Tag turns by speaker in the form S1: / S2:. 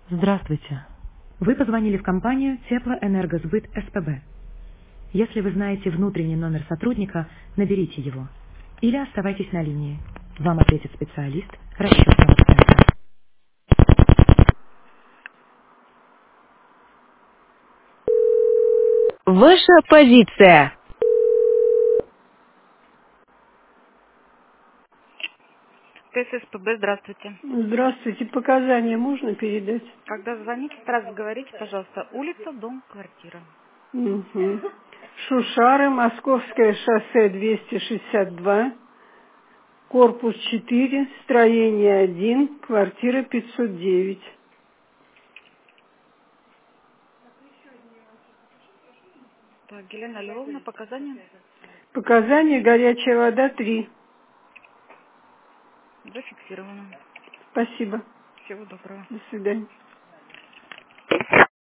S1: Здравствуйте. Вы позвонили в компанию Теплоэнергосбыт СПБ. Если вы знаете внутренний номер сотрудника, наберите его. Или оставайтесь на линии. Вам ответит специалист расчетного центра.
S2: Ваша позиция.
S3: ТССПБ, здравствуйте.
S4: Здравствуйте. Показания можно передать?
S3: Когда звоните, сразу говорите, пожалуйста, улица, дом, квартира.
S4: Угу. Шушары, Московское шоссе 262, корпус 4, строение 1, квартира 509.
S3: Так, Елена Львовна, показания
S4: Показания: горячая вода 3.
S3: зафиксированы.
S4: Спасибо.
S3: Всего доброго.
S4: До свидания.